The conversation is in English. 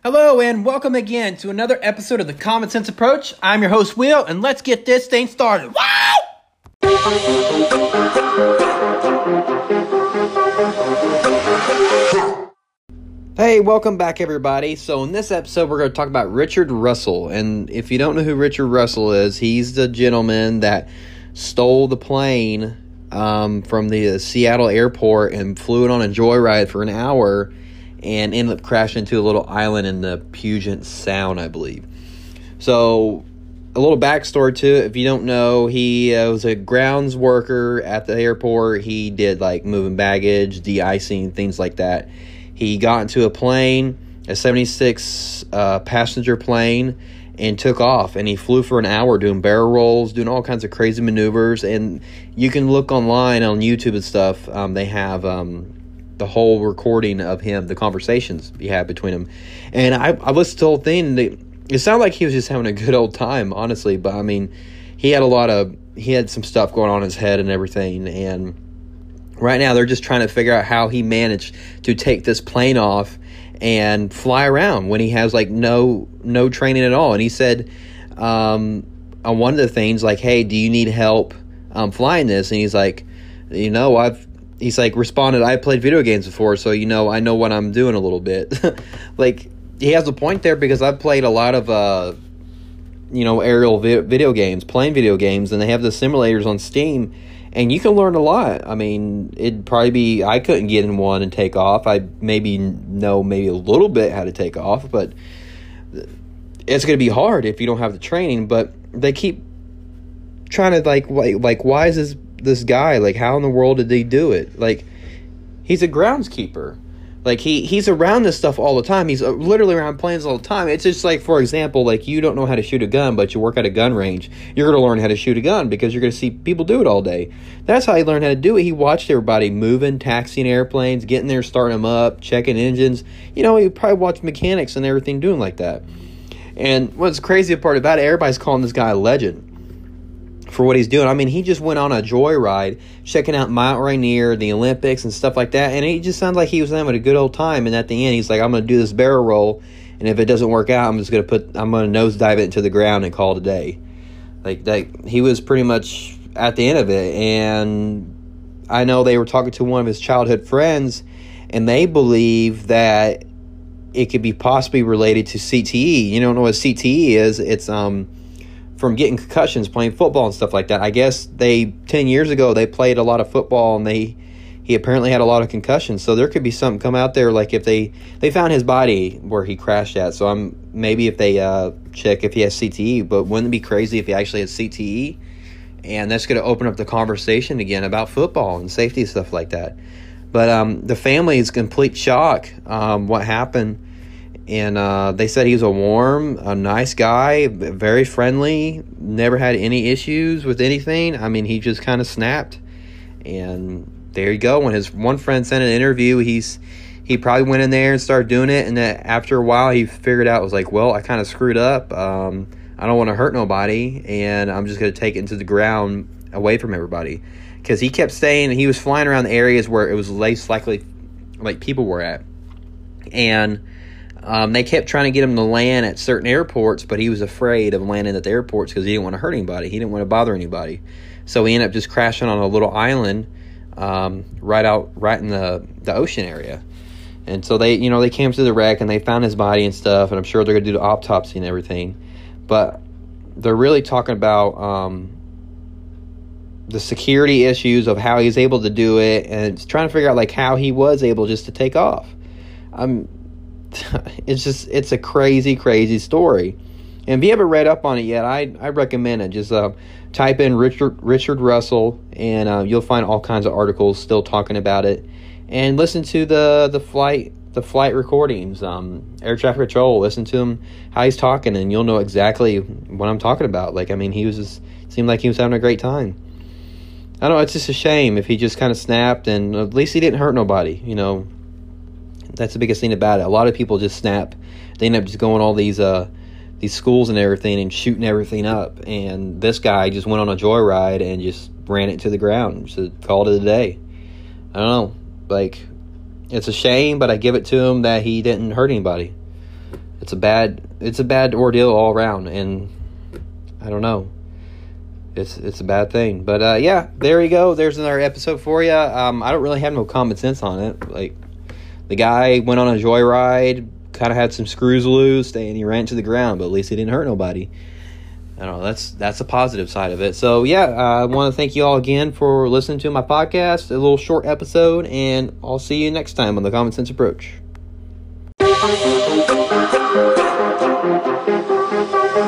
Hello and welcome again to another episode of the Common Sense Approach. I'm your host, Will, and let's get this thing started. Wow! Hey, welcome back, everybody. So in this episode, we're going to talk about Richard Russell. And if you don't know who Richard Russell is, he's the gentleman that stole the plane from the Seattle airport and flew it on a joyride for an hour and ended up crashing into a little island in the Puget Sound, I believe. So, a little backstory to it. If you don't know, he was a grounds worker at the airport. He did, moving baggage, de-icing, things like that. He got into a plane, a 76 passenger plane, and took off. And he flew for an hour doing barrel rolls, doing all kinds of crazy maneuvers. And you can look online on YouTube and stuff. They have the whole recording of him, the conversations he had between him. And I listened to the whole thing. It sounded like he was just having a good old time, honestly. But, I mean, he had some stuff going on in his head and everything. And right now they're just trying to figure out how he managed to take this plane off and fly around when he has, no training at all. And he said on one of the things, hey, do you need help flying this? And he's like, responded, I played video games before, so, I know what I'm doing a little bit. He has a point there because I've played a lot of, aerial video games, playing video games, and they have the simulators on Steam, and you can learn a lot. I mean, it'd probably be, I couldn't get in one and take off. I maybe know maybe a little bit how to take off, but it's going to be hard if you don't have the training. But they keep trying to, why is this guy, how in the world did they do it? He's a groundskeeper. He's around this stuff all the time. He's literally around planes all the time. It's just for example, you don't know how to shoot a gun, but you work at a gun range. You're going to learn how to shoot a gun because you're going to see people do it all day. That's how he learned how to do it. He watched everybody moving, taxiing airplanes, getting there, starting them up, checking engines. He probably watched mechanics and everything doing like that. And what's crazy part about it, everybody's calling this guy a legend for what he's doing. I mean, he just went on a joyride, checking out Mount Rainier, the Olympics, and stuff like that, and it just sounded like he was having a good old time. And at the end, he's like, I'm going to do this barrel roll, and if it doesn't work out, I'm going to nosedive it into the ground and call it a day. He was pretty much at the end of it. And I know they were talking to one of his childhood friends, and they believe that it could be possibly related to CTE. You don't know what CTE is? It's from getting concussions playing football and stuff like that. I guess 10 years ago they played a lot of football and he apparently had a lot of concussions. So there could be something come out there, if they found his body where he crashed at. So maybe if they check if he has CTE, but wouldn't it be crazy if he actually has CTE? And that's going to open up the conversation again about football and safety and stuff like that. But the family is complete shock what happened. And they said he was a nice guy, very friendly, never had any issues with anything. I mean, he just kind of snapped. And there you go. When his one friend sent an interview, he probably went in there and started doing it. And then after a while, he figured out, I kind of screwed up. I don't want to hurt nobody. And I'm just going to take it into the ground away from everybody. Because he kept saying he was flying around the areas where it was least likely people were at. And they kept trying to get him to land at certain airports, but he was afraid of landing at the airports because he didn't want to hurt anybody. He didn't want to bother anybody. So he ended up just crashing on a little island right in the ocean area. And so they came to the wreck and they found his body and stuff, and I'm sure they're going to do the autopsy and everything. But they're really talking about the security issues of how he's able to do it, and trying to figure out how he was able just to take off. It's a crazy story. And if you haven't read up on it yet, I recommend it. Just type in Richard Russell, and you'll find all kinds of articles still talking about it. And listen to the flight recordings, air traffic control. Listen to him, how he's talking, and you'll know exactly what I'm talking about. Seemed like he was having a great time. I don't know, it's just a shame if he just kind of snapped, and at least he didn't hurt nobody, That's the biggest thing about it. A lot of people just snap. They end up just going all these schools and everything and shooting everything up. And this guy just went on a joyride and just ran it to the ground. Just called it a day. I don't know. It's a shame, but I give it to him that he didn't hurt anybody. it's a bad ordeal all around, and I don't know. It's a bad thing. But yeah, there you go. There's another episode for you. I don't really have no common sense on it. Like, the guy went on a joyride, kind of had some screws loose, and he ran to the ground, but at least he didn't hurt nobody. I don't know. That's a positive side of it. So yeah, I want to thank you all again for listening to my podcast. A little short episode, and I'll see you next time on the Common Sense Approach.